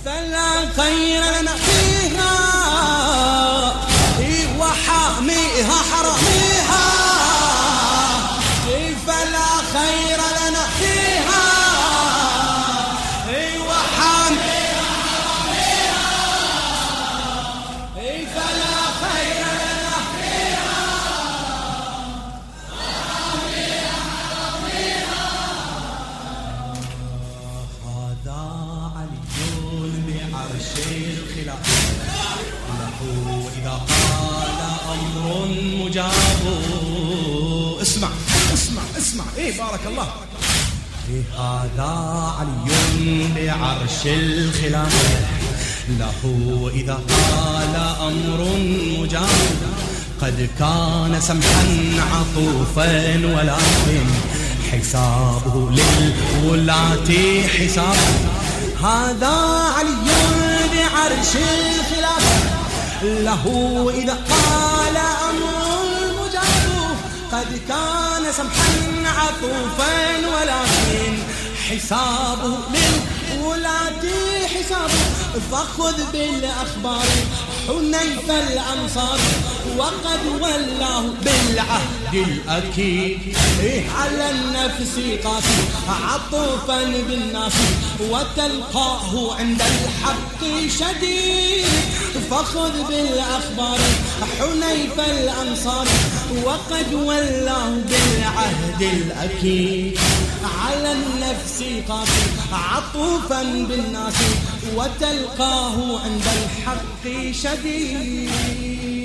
فلا خير لنا فيها وحاميها حراميها فلا خير لنا فيها وحاميها حراميها فلا خير لنا فيها وحاميها حراميها. هذا علي بعرش الخلافة له إذا قال أمر مجاب. اسمع اسمع اسمع. بارك الله. هذا علي بعرش الخلافة له إذا قال أمر مجاب. قد كان سمحا عطوفا ولكن حسابه للولاة حساب. هذا علي بعرش الخلافة له إذا قال أمر مجاب. قد كان سمحا عطوفا ولكن حسابه للولاة حسابه. فخذ بالأخبار حنيف الأنصار وقد ولاه بالعهد الأكيد. على النفس قاسي عطوفا بالناس وتلقاه عند الحق شديد. فخذ بالأخبار حنيف الأنصار وقد ولاه بالعهد الأكيد. على النفس قاسي عطوفا بالناس وتلقاه عند الحق شديد.